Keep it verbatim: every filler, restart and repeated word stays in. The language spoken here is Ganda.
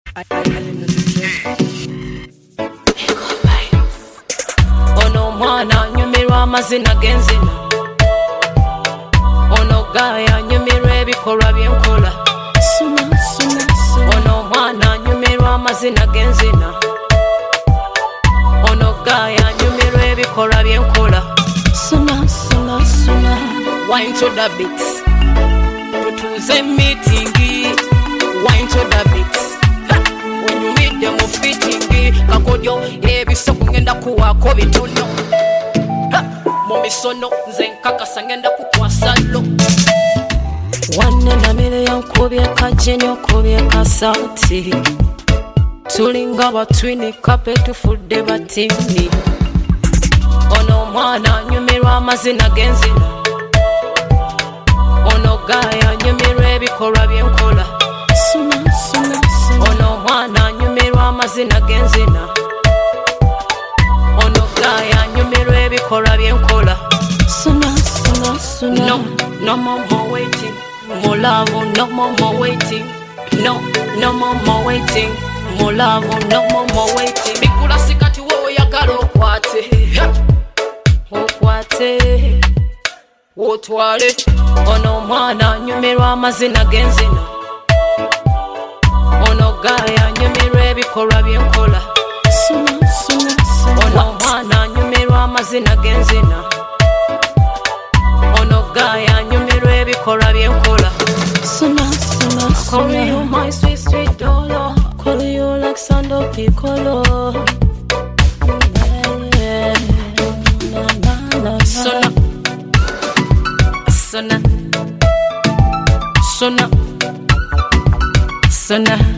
Ono mwana nyumirwa amazina g'enzina, ono gaya nyumirwa ebikolwa byenkola. Ono mwana nyumirwa amazina g'enzina, ono gaya nyumirwa ebikolwa byenkola. Suna suna suna wine to the beats, tutuze meetingi. Wine to the beats, when you meet them of fitting kakodyo ebisoko ngenda kuwako bitono mu misono nze nkakasa ngenda kukwasalo. Wanne na million kubye kajenyo kubye kasati, tulinga batwini kape tufudde batini. Ono mwana nyumirwa amazina g'enzina, ono gaya nyumirwa ebikolwa byenkola. Ono mwana nyumirwa amazina g'enzina, ono gaya nyumirwa ebikolwa byenkola. Suna suna suna. No, no more more waiting. More love, no more more waiting. No, no more more waiting. More love, no more more waiting. Bikula sikati wowe yagala okwate, okwate, otwale. Ono mwana nyumirwa amazina g'enzina, ono gaya nyumirwa ebikolwa byenkola. Ono mwana nyumirwa amazina g'enzina, ono gaya nyumirwa ebikolwa byenkola. Call you my sweet sweet dollar, call you Alexander Piccolo. Sona Sona Sona Sona